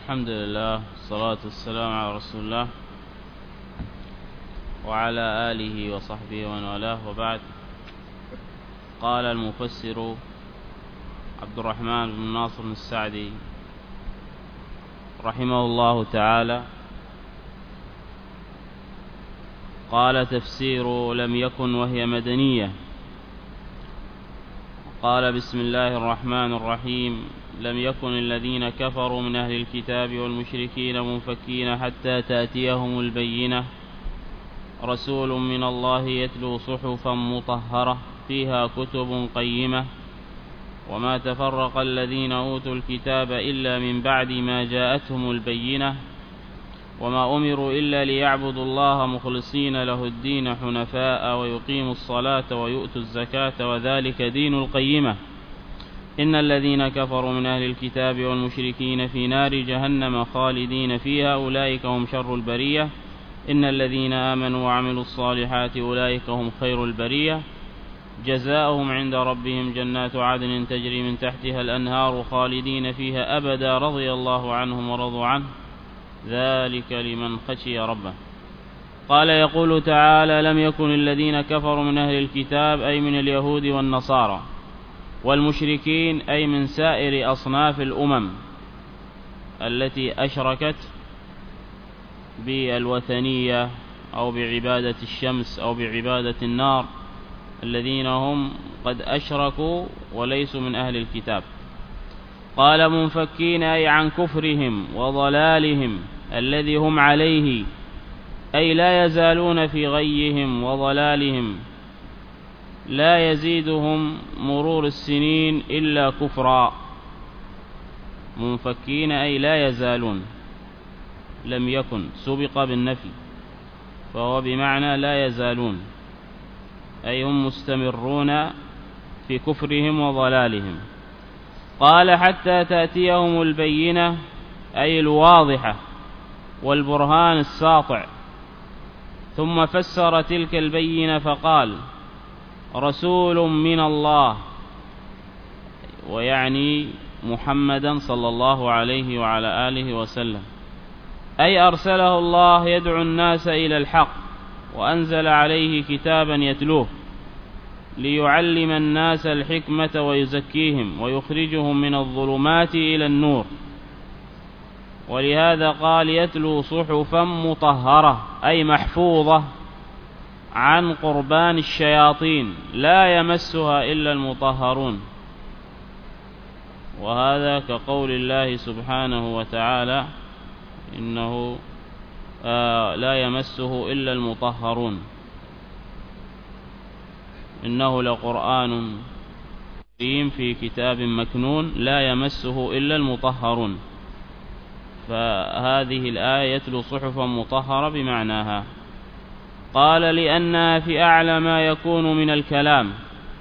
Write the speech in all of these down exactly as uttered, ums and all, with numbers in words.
الحمد لله والصلاة والسلام على رسول الله وعلى آله وصحبه ومن والاه، وبعد. قال المفسر عبد الرحمن بن ناصر السعدي رحمه الله تعالى: قال تفسير لم يكن وهي مدنية. قال: بسم الله الرحمن الرحيم. لم يكن الذين كفروا من أهل الكتاب والمشركين منفكين حتى تأتيهم البينة، رسول من الله يتلو صحفا مطهرة فيها كتب قيمة، وما تفرق الذين أوتوا الكتاب إلا من بعد ما جاءتهم البينة، وما أمروا إلا ليعبدوا الله مخلصين له الدين حنفاء ويقيموا الصلاة ويؤتوا الزكاة وذلك دين القيمة. إن الذين كفروا من أهل الكتاب والمشركين في نار جهنم خالدين فيها أولئك هم شر البرية. إن الذين آمنوا وعملوا الصالحات أولئك هم خير البرية. جزاؤهم عند ربهم جنات عدن تجري من تحتها الأنهار خالدين فيها أبدا، رضي الله عنهم ورضوا عنه، ذلك لمن خشي ربه. قال: يقول تعالى: لم يكن الذين كفروا من أهل الكتاب أي من اليهود والنصارى، والمشركين أي من سائر أصناف الأمم التي أشركت بالوثنية أو بعبادة الشمس أو بعبادة النار، الذين هم قد أشركوا وليسوا من أهل الكتاب. قال: منفكين أي عن كفرهم وضلالهم الذي هم عليه، أي لا يزالون في غيهم وضلالهم، لا يزيدهم مرور السنين إلا كفرا. منفكين أي لا يزالون، لم يكن سبق بالنفي، فهو بمعنى لا يزالون، أي هم مستمرون في كفرهم وضلالهم. قال: حتى تأتيهم البينة أي الواضحة والبرهان الساطع. ثم فسر تلك البينة فقال: رسول من الله، ويعني محمدا صلى الله عليه وعلى آله وسلم، أي أرسله الله يدعو الناس إلى الحق، وأنزل عليه كتابا يتلوه ليعلم الناس الحكمة ويزكيهم ويخرجهم من الظلمات إلى النور. ولهذا قال: يتلو صحفا مطهرة أي محفوظة عن قربان الشياطين لا يمسها إلا المطهرون. وهذا كقول الله سبحانه وتعالى: إنه آه لا يمسه إلا المطهرون، إنه لقرآن كريم في كتاب مكنون لا يمسه إلا المطهرون. فهذه الآية يتلو صحفا مطهرة بمعناها. قال: لأنها في أعلى ما يكون من الكلام،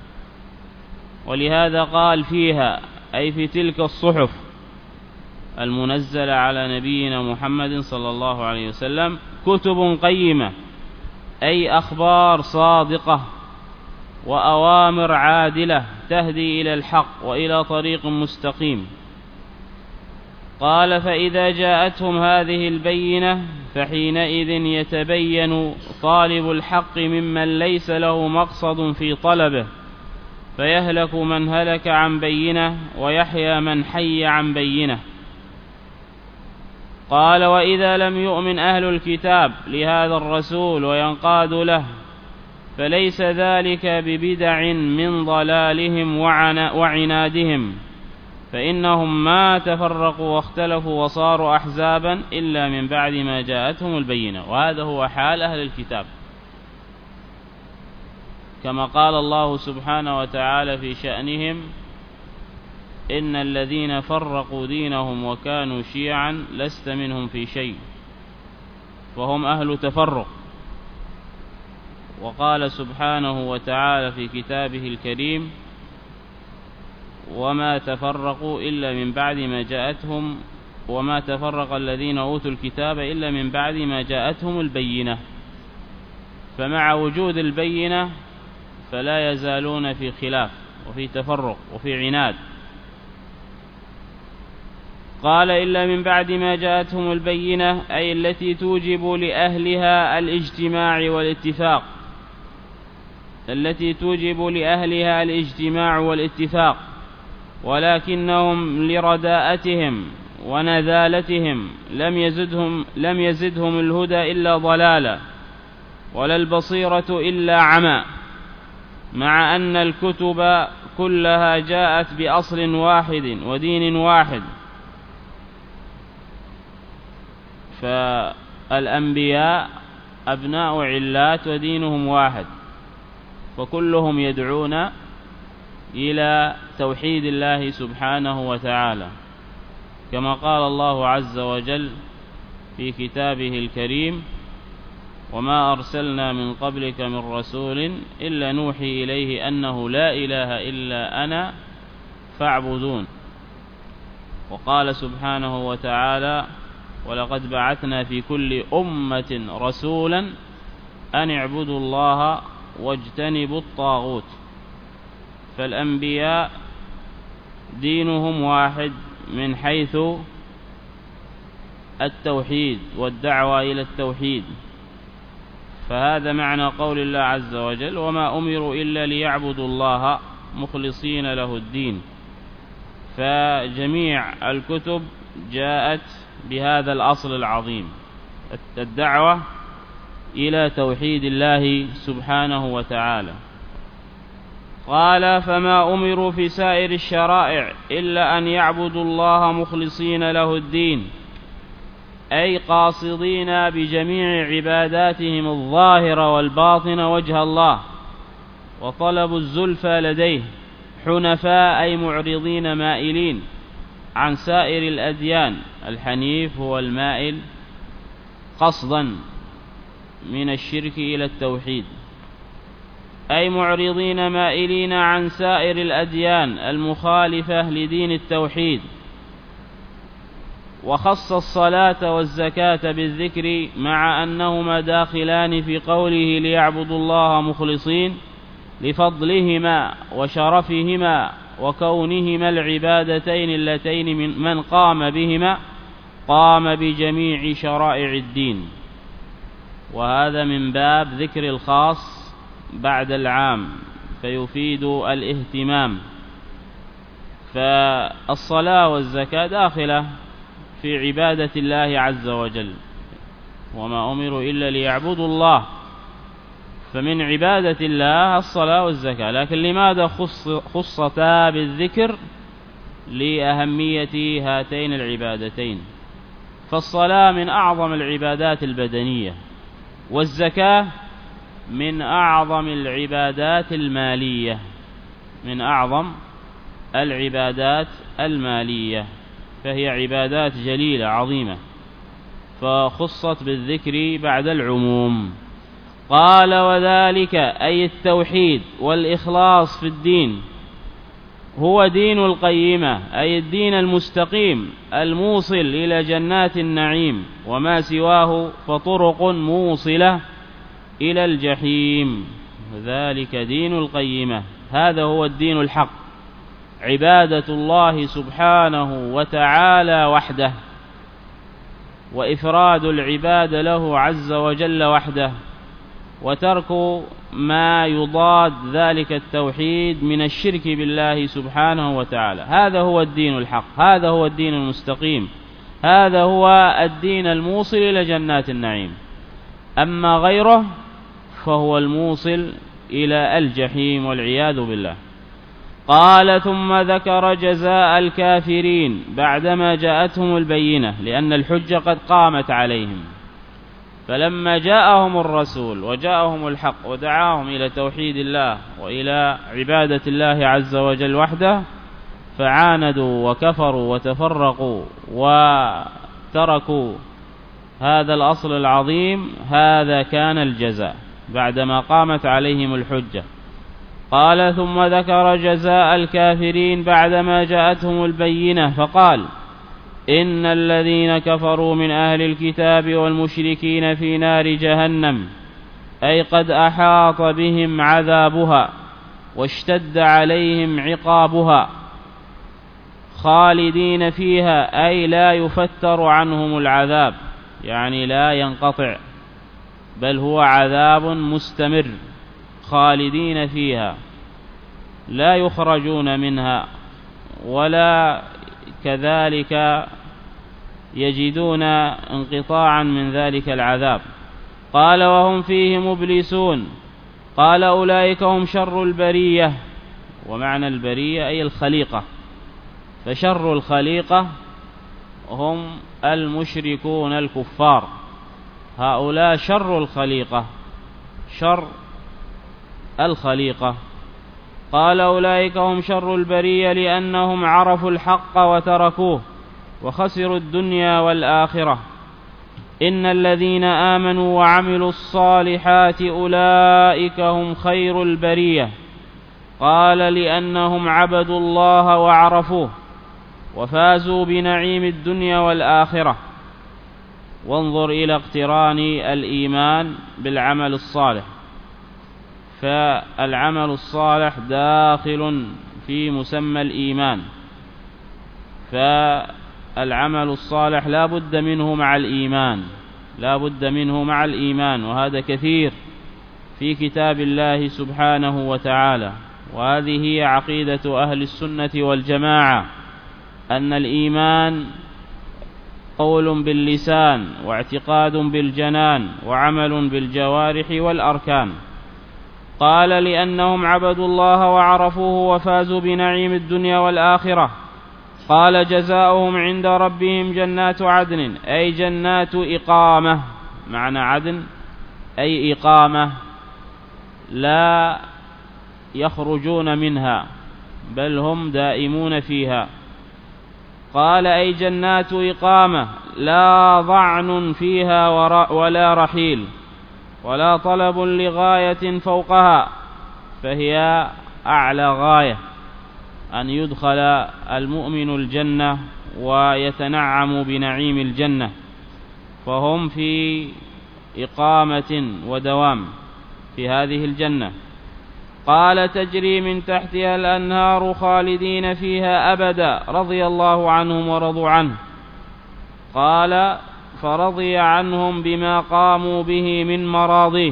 ولهذا قال فيها أي في تلك الصحف المنزلة على نبينا محمد صلى الله عليه وسلم كتب قيمة، أي أخبار صادقة وأوامر عادلة تهدي إلى الحق وإلى طريق مستقيم. قال: فإذا جاءتهم هذه البينة فحينئذ يتبين طالب الحق ممن ليس له مقصد في طلبه، فيهلك من هلك عن بينه ويحيى من حي عن بينه. قال: وإذا لم يؤمن أهل الكتاب لهذا الرسول وينقاد له، فليس ذلك ببدع من ضلالهم وعنادهم، فإنهم ما تفرقوا واختلفوا وصاروا أحزابا إلا من بعد ما جاءتهم البينة. وهذا هو حال أهل الكتاب، كما قال الله سبحانه وتعالى في شأنهم: إن الذين فرقوا دينهم وكانوا شيعا لست منهم في شيء، وهم أهل تفرق. وقال سبحانه وتعالى في كتابه الكريم: وما تفرقوا إلا من بعد ما جاءتهم وما تفرق الذين أوتوا الكتاب إلا من بعد ما جاءتهم البينة. فمع وجود البينة فلا يزالون في خلاف وفي تفرق وفي عناد. قال إلا من بعد ما جاءتهم البينة، أي التي توجب لأهلها الاجتماع والاتفاق التي توجب لأهلها الاجتماع والاتفاق ولكنهم لرداءتهم ونذالتهم لم يزدهم, لم يزدهم الهدى إلا ضلالا ولا البصيرة إلا عمى، مع أن الكتب كلها جاءت بأصل واحد ودين واحد. فالأنبياء أبناء علات ودينهم واحد، وكلهم يدعون إلى توحيد الله سبحانه وتعالى، كما قال الله عز وجل في كتابه الكريم: وما أرسلنا من قبلك من رسول إلا نوحي إليه أنه لا إله إلا أنا فاعبدون. وقال سبحانه وتعالى: ولقد بعثنا في كل أمة رسولا أن اعبدوا الله واجتنبوا الطاغوت. فالأنبياء دينهم واحد من حيث التوحيد والدعوة إلى التوحيد، فهذا معنى قول الله عز وجل: وما أمروا إلا ليعبدوا الله مخلصين له الدين. فجميع الكتب جاءت بهذا الأصل العظيم، الدعوة إلى توحيد الله سبحانه وتعالى. قال: فما أمروا في سائر الشرائع إلا أن يعبدوا الله مخلصين له الدين، أي قاصدين بجميع عباداتهم الظاهرة والباطنة وجه الله، وطلبوا الزلفى لديه، حنفاء أي معرضين مائلين عن سائر الأديان. الحنيف هو المائل قصدا من الشرك إلى التوحيد، أي معرضين مائلين عن سائر الأديان المخالفة لدين التوحيد. وخص الصلاة والزكاة بالذكر مع أنهما داخلان في قوله ليعبدوا الله مخلصين، لفضلهما وشرفهما وكونهما العبادتين اللتين من, من قام بهما قام بجميع شرائع الدين. وهذا من باب ذكر الخاص بعد العام فيفيد الاهتمام. فالصلاة والزكاة داخلة في عبادة الله عز وجل، وما أمروا إلا ليعبدوا الله، فمن عبادة الله الصلاة والزكاة. لكن لماذا خص خصتا بالذكر؟ لأهمية هاتين العبادتين. فالصلاة من أعظم العبادات البدنية، والزكاة من أعظم العبادات المالية من أعظم العبادات المالية فهي عبادات جليلة عظيمة، فخصت بالذكر بعد العموم. قال: وذلك أي التوحيد والإخلاص في الدين هو دين القيمة، أي الدين المستقيم الموصل إلى جنات النعيم، وما سواه فطرق موصلة إلى الجحيم. ذلك دين القيمة، هذا هو الدين الحق، عبادة الله سبحانه وتعالى وحده، وإفراد العباد له عز وجل وحده، وترك ما يضاد ذلك التوحيد من الشرك بالله سبحانه وتعالى. هذا هو الدين الحق، هذا هو الدين المستقيم، هذا هو الدين الموصل إلى جنات النعيم. أما غيره فهو الموصل إلى الجحيم والعياذ بالله. قال: ثم ذكر جزاء الكافرين بعدما جاءتهم البينة، لأن الحجة قد قامت عليهم. فلما جاءهم الرسول وجاءهم الحق ودعاهم إلى توحيد الله وإلى عبادة الله عز وجل وحده، فعاندوا وكفروا وتفرقوا وتركوا هذا الأصل العظيم. هذا كان الجزاء بعدما قامت عليهم الحجة. قال: ثم ذكر جزاء الكافرين بعدما جاءتهم البينة، فقال: إن الذين كفروا من أهل الكتاب والمشركين في نار جهنم، أي قد أحاط بهم عذابها واشتد عليهم عقابها، خالدين فيها أي لا يفتر عنهم العذاب، يعني لا ينقطع، بل هو عذاب مستمر، خالدين فيها لا يخرجون منها ولا كذلك يجدون انقطاعا من ذلك العذاب. قال وهم فيه مبلسون. قال أولئك هم شر البرية، ومعنى البرية أي الخليقة، فشر الخليقة هم المشركون الكفار، هؤلاء شر الخليقة، شر الخليقة. قال أولئك هم شر البرية لأنهم عرفوا الحق وتركوه وخسروا الدنيا والآخرة. إن الذين آمنوا وعملوا الصالحات أولئك هم خير البرية. قال لأنهم عبدوا الله وعرفوه وفازوا بنعيم الدنيا والآخرة. وانظر إلى اقتران الإيمان بالعمل الصالح، فالعمل الصالح داخل في مسمى الإيمان، فالعمل الصالح لا بد منه مع الإيمان، لا بد منه مع الإيمان، وهذا كثير في كتاب الله سبحانه وتعالى. وهذه هي عقيدة أهل السنة والجماعة، أن الإيمان قول باللسان واعتقاد بالجنان وعمل بالجوارح والأركان. قال لأنهم عبدوا الله وعرفوه وفازوا بنعيم الدنيا والآخرة. قال جزاؤهم عند ربهم جنات عدن أي جنات إقامة، معنى عدن أي إقامة لا يخرجون منها بل هم دائمون فيها. قال أي جنات إقامة لا ضعن فيها ولا رحيل ولا طلب لغاية فوقها، فهي أعلى غاية أن يدخل المؤمن الجنة ويتنعم بنعيم الجنة، فهم في إقامة ودوام في هذه الجنة. قال تجري من تحتها الأنهار خالدين فيها أبدا رضي الله عنهم ورضوا عنه. قال فرضي عنهم بما قاموا به من مراضيه،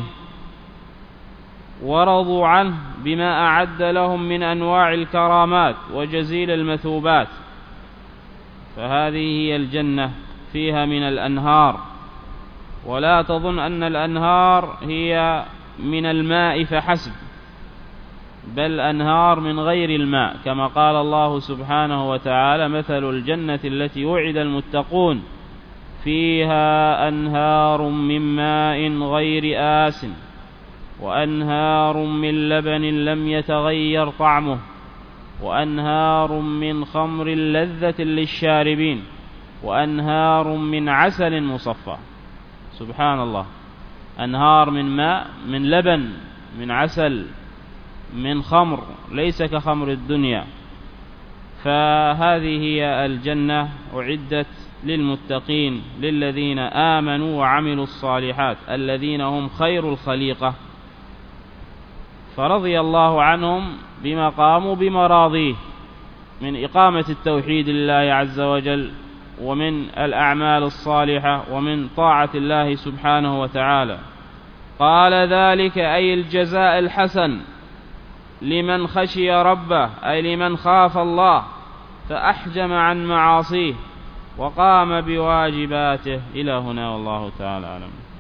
ورضوا عنه بما أعد لهم من أنواع الكرامات وجزيل المثوبات. فهذه هي الجنة، فيها من الأنهار، ولا تظن أن الأنهار هي من الماء فحسب، بل أنهار من غير الماء، كما قال الله سبحانه وتعالى مثل الجنة التي وعد المتقون فيها أنهار من ماء غير آسن وأنهار من لبن لم يتغير طعمه وأنهار من خمر لذة للشاربين وأنهار من عسل مصفى. سبحان الله، أنهار من ماء، من لبن، من عسل، من خمر، ليس كخمر الدنيا. فهذه هي الجنة أعدت للمتقين، للذين آمنوا وعملوا الصالحات، الذين هم خير الخليقة. فرضي الله عنهم بما قاموا بمراضيه من إقامة التوحيد لله عز وجل، ومن الأعمال الصالحة، ومن طاعة الله سبحانه وتعالى. قال ذلك أي الجزاء الحسن لمن خشي ربه، أي لمن خاف الله فأحجم عن معاصيه وقام بواجباته. إلى هنا والله تعالى أعلم.